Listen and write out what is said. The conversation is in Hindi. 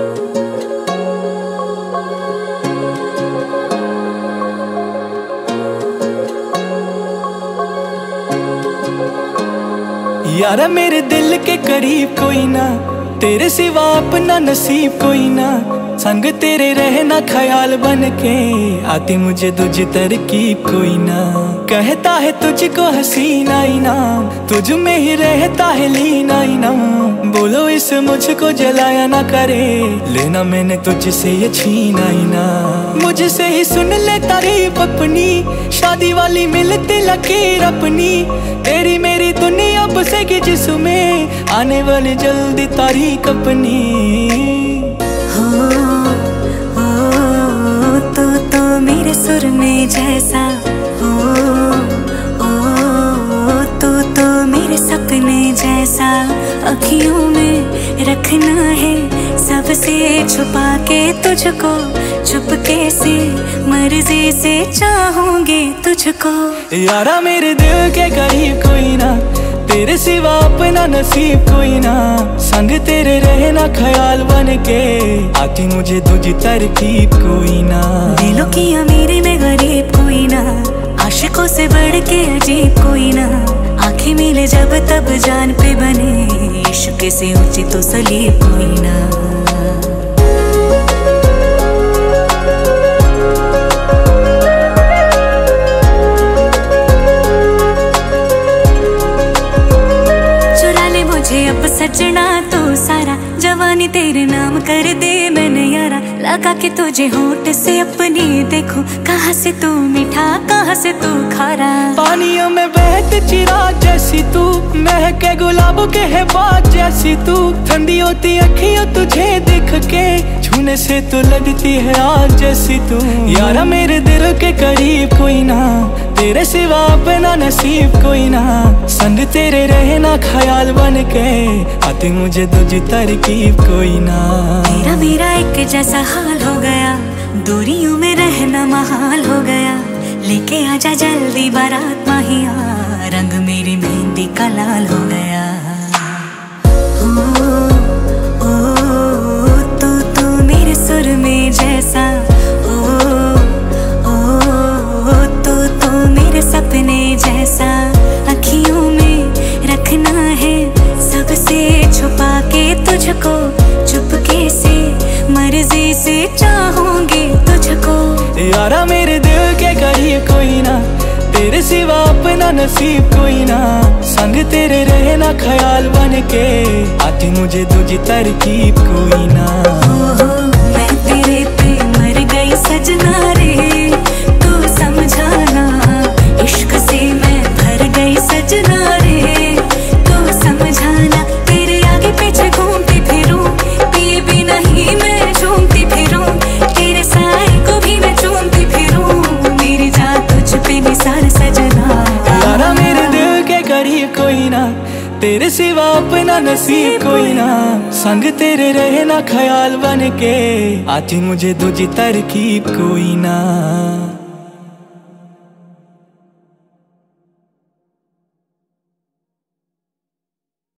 यारा मेरे दिल के करीब कोई ना, तेरे सिवा अपना नसीब कोई ना। संग तेरे रहना ख्याल बन के, आती मुझे तुझ तरकीब कोई ना। कहता है तुझको हसीना इनाम, तुझ में ही रहता है लीना इनाम। बोलो इस मुझको जलाया ना करे, लेना मैंने तुझसे ये छीना ही ना। मुझसे ही सुन ले तारीफ अपनी, शादी वाली मिलती लकीर अपनी। तेरी मेरी दुनिया बसेगी जिसमें, आने वाली जल्दी तारीख अपनी। तो मेरे सुर में जैसा तो मेरे सपने जैसा अखियों में रखना है। सबसे छुपा के तुझको, चुपके से मर्जी से चाहूंगी तुझको। यारा मेरे दिल के करीब कोई ना, तेरे सिवा अपना नसीब कोई ना। संग तेरे रहना ख्याल बन के, आती मुझे तुझी तरकीब कोई ना। दिलों की अमीरी में गरीब कोई ना, आशिकों से बढ़ के अजीब कोई ना। आंखें मिले जब तब जान पे बने, इश्क से ऊंची तो सलीब कोई ना। अब सजना तो सारा, जवानी तेरे नाम कर दे मैंने यारा। लगा के तुझे होठ से अपनी देखो, कहाँ से तू मीठा कहाँ से तू खारा। पानियों में बहते चिराग जैसी तू, महके गुलाबों के है बात जैसी तू। ठंडी होती अखियों तुझे देख के, छूने से तो लगती है आग जैसी तू। यारा मेरे दिल के करीब कोई ना, तेरे सिवा अपना नसीब कोई ना। संग तेरे रहना ख्याल बन के, आती मुझे तुझी तरकीब कोई ना। तेरा मेरा एक जैसा हाल हो गया, दूरियों में रहना महाल हो गया। लेके आजा जल्दी बारात माहिया, रंग मेरी मेहंदी का लाल हो गया। तो मेरे सुर में जैसा तो मेरे सपने जैसा अखियों में रखना है। सबसे छुपा के तुझको, चुपके से मर्जी से चाहूंगी तुझको। यारा मेरे दिल के करीब कोई ना, तेरे सिवा अपना नसीब कोई ना। संग तेरे रहना ख्याल बन के, आती मुझे तुझी तरकीब कोई ना। मैं तेरे पे मर गई सजना रे, तू समझाना। इश्क से मैं भर गई सजना रे, तू समझाना। तेरे आगे पीछे घूमती फिरूं, पिए भी नहीं मैं झूमती फिरूं। तेरे साए को भी मैं चूमती फिरूं, मेरी जान तुझ पे निसार सजना। यारा मेरे दिल के करीब कोई ना, तेरे सिवा अपना नसीब कोई ना। संग तेरे रहना ख्याल बन के, आती मुझे तुझी तरकीब कोई ना।